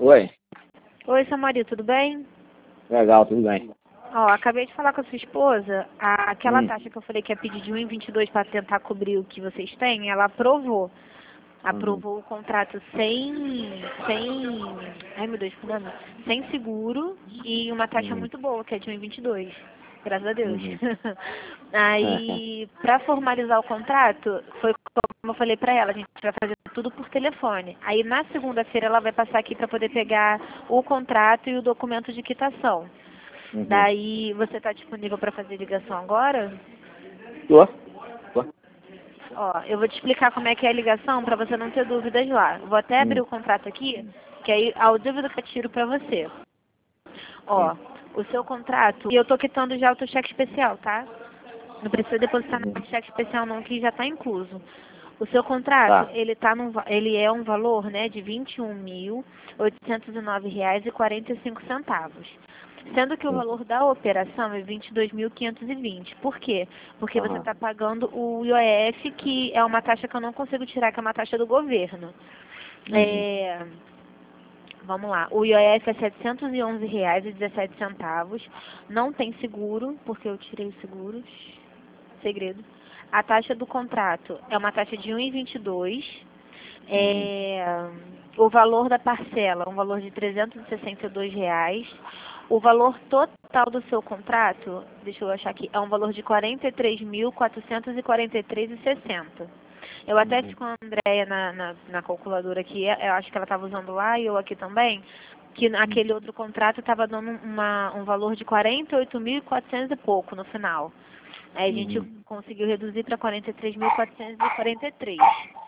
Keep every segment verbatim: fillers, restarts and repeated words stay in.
Oi. Oi, Samari, tudo bem? Legal, tudo bem. Ó, acabei de falar com a sua esposa, a, aquela Hum. taxa que eu falei que ia pedir de um vírgula vinte e dois para tentar cobrir o que vocês têm, ela aprovou. Aprovou Uhum. o contrato sem, sem, ai meu Deus, como é? Sem seguro e uma taxa Uhum. muito boa, que é de um vírgula vinte e dois. Graças a Deus. Uhum. Aí, para formalizar o contrato, foi como eu falei para ela, a gente vai fazer tudo por telefone. Aí na segunda-feira ela vai passar aqui para poder pegar o contrato e o documento de quitação. Uhum. Daí, você está disponível para fazer ligação agora? Tô. Tô. Ó, eu vou te explicar como é que é a ligação para você não ter dúvidas lá. Vou até abrir Hum. o contrato aqui, que aí a dúvida que eu tiro para você. Sim. Ó, o seu contrato, e eu tô quitando já o teu cheque especial, tá? Não precisa depositar Uhum. no cheque especial não, que já está incluso. O seu contrato, Tá. ele, tá num, va- ele é um valor, né, de vinte e um mil, oitocentos e nove reais e quarenta e cinco centavos. Sendo que o Sim. valor da operação é vinte e dois mil quinhentos e vinte. Por quê? Porque você Aham. está pagando o I O F, que é uma taxa que eu não consigo tirar, que é uma taxa do governo. Uhum. É, vamos lá, o I O F é setecentos e onze reais e dezessete centavos. Não tem seguro, porque eu tirei os seguros. Segredo. A taxa do contrato é uma taxa de um vírgula vinte e dois. Uhum. É, o valor da parcela é um valor de trezentos e sessenta e dois reais. O valor total do seu contrato, deixa eu achar aqui, é um valor de quarenta e três mil quatrocentos e quarenta e três reais e sessenta centavos. Eu até Uhum. fiz com a Andréia na, na, na calculadora aqui, eu acho que ela estava usando lá e eu aqui também, que Uhum. naquele outro contrato estava dando uma, um valor de quarenta e oito mil e quatrocentos e pouco no final. Aí a gente Uhum. conseguiu reduzir para quarenta e três mil quatrocentos e quarenta e três.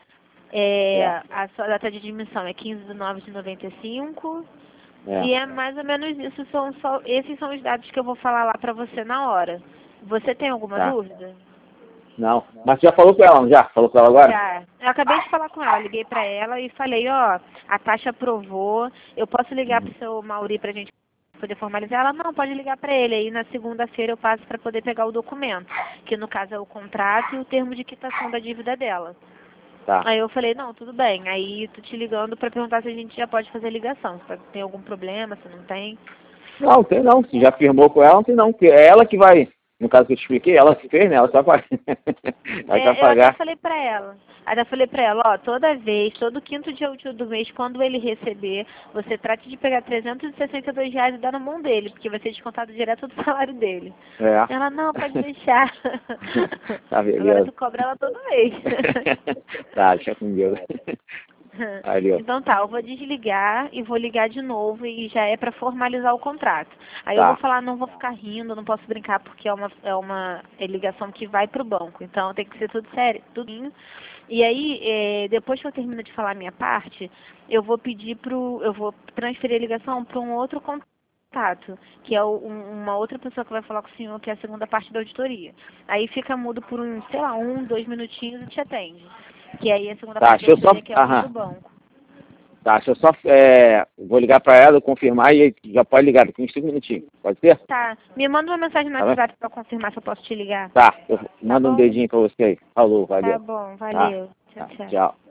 É, É. a sua data de admissão é quinze de nove de noventa e cinco. É. E é mais ou menos isso, são só, esses são os dados que eu vou falar lá para você na hora. Você tem alguma Tá. dúvida? Não. Mas você já falou com ela, não já? Falou com ela agora? Já. Eu acabei de falar com ela, liguei para ela e falei, ó, a taxa aprovou, eu posso ligar Uhum. pro seu Mauri pra gente poder formalizar? Ela, não, pode ligar para ele. Aí na segunda-feira eu passo para poder pegar o documento, que no caso é o contrato e o termo de quitação da dívida dela. Tá. Aí eu falei, não, tudo bem. Aí tô te ligando para perguntar se a gente já pode fazer ligação, se tem algum problema, se não tem. Não, tem não. Se já firmou com ela, não tem não. Porque é ela que vai, no caso que eu te expliquei, ela que fez, né? Ela só vai, ela que vai É, eu até pagar. falei pra ela. Até falei pra ela, ó, toda vez, todo quinto dia útil do mês, quando ele receber, você trate de pegar trezentos e sessenta e dois reais e dar na mão dele, porque vai ser descontado direto do salário dele. É. Ela, não, pode deixar. Tá, Agora beleza. tu cobra ela todo mês. Tá, deixa com Deus. Valeu. Então tá, eu vou desligar e vou ligar de novo e já é para formalizar o contrato. Aí eu vou Tá. falar, não vou ficar rindo, não posso brincar porque é uma, é uma é ligação que vai pro banco. Então tem que ser tudo sério, tudinho. E aí, é, depois que eu termino de falar a minha parte, eu vou pedir pro, eu vou transferir a ligação para um outro contato, que é o- um- uma outra pessoa que vai falar com o senhor, que é a segunda parte da auditoria. Aí fica mudo por um, sei lá, um, dois minutinhos e te atende. Que aí é a segunda Tá, parte da deixa eu só... auditoria, que é alguém do Aham. banco. Tá, deixa eu só... É... Vou ligar pra ela, confirmar e já pode ligar daqui uns cinco minutinhos. Pode ser? Tá. Me manda uma mensagem no Tá bem? WhatsApp pra confirmar se eu posso te ligar. Tá, eu Tá mando um bom? dedinho pra você aí. Falou, Tá valeu. bom. Tá, Valeu. Tchau, tá, tchau. tchau.